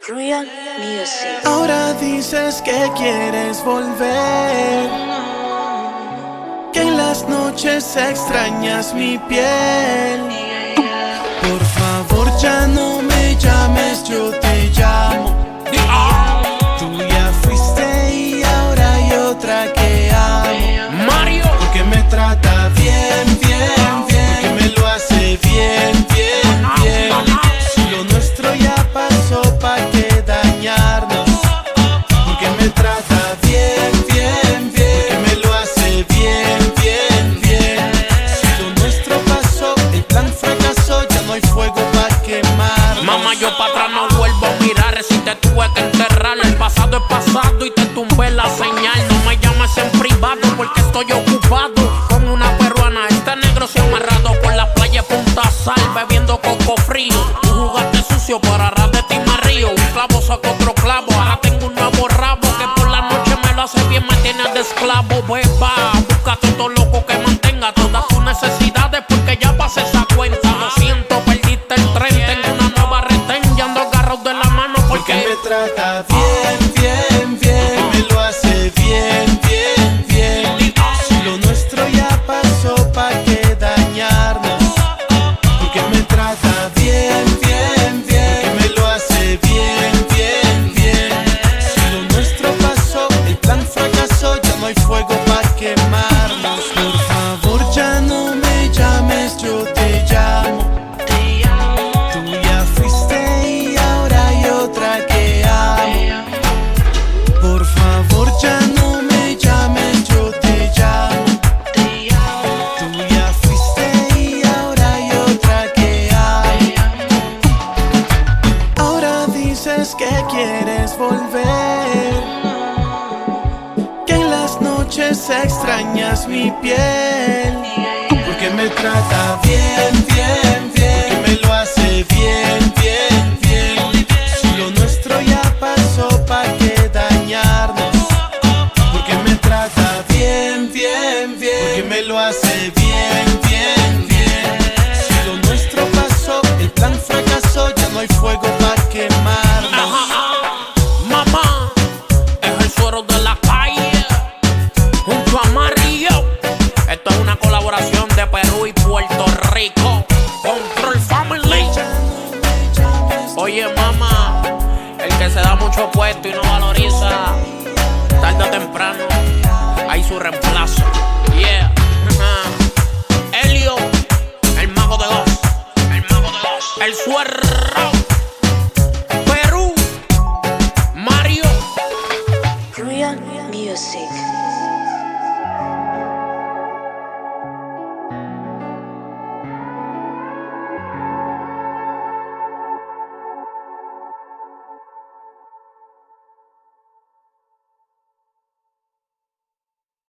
Royal Music. Ahora dices que quieres volver, que en las noches extrañas mi piel. Por favor ya no me llames, yo te llamo. Tú ya fuiste y ahora hay otra que amo. Mario, porque me trata bien, bien, bien, porque me lo hace bien, bien, bien. Si lo nuestro ya pasó, ¿pa' qué dañarnos? Porque me trata bien, bien, bien, porque me lo hace bien, bien, bien. Si lo nuestro pasó, el plan fracasó, ya no hay fuego pa' quemar. mamá, yo para atrás no vuelvo a mirar. Si te tuve que enterrar, el pasado es pasado y te tumbé la señal. No me llames en privado porque estoy ocupado con una peruana. Este negro se ha amarrado por la playa de Punta Sal, bebiendo coco frío. Tú jugaste sucio, para atrás de ti me río. Un clavo saca otro clavo, ahora tengo un nuevo rabo que por la noche me lo hace bien, me tienes de esclavo. Beba, búscate otro loco que mantenga todas tus necesidades porque ya pasé esa cuenta. Lo siento, perdiste el tren, tengo una nueva retén, ya ando agarrado de la mano porque porque me trata bien, bien, bien, me lo hace bien, bien, bien. Si lo nuestro ya pasó, ¿pa' qué dañarnos? Porque me trata bien, bien, bien, me lo hace bien, bien, bien. Si lo nuestro pasó, el plan fracasó, ya no hay fuego pa' quemarnos. Por favor ya no me llames, yo te llamo. Tú ya fuiste y ahora hay otra que amo. Por favor ya no me llames, yo te llamo. Tú ya fuiste y ahora hay otra que amo. Ahora dices que quieres volver, que en las noches extrañas mi piel. Porque me trata bien, bien, bien, porque me lo hace bien, bien, bien. Si lo nuestro ya pasó, ¿pa' qué dañarnos? Porque me trata bien, bien, bien, porque me lo hace bien, bien, bien. Si lo nuestro pasó, el plan fracasó, ya no hay fuego pa' quemarnos. mamá, es el suero de la calle junto a Mario. Esto es una colaboración de Perú y Puerto Rico. Control Family. Oye, mamá, el que se da mucho puesto y no valoriza, tarde o temprano hay su reemplazo. Yeah. Elio, el mago de Dios. El suero. Perú. Mario. Royal Music.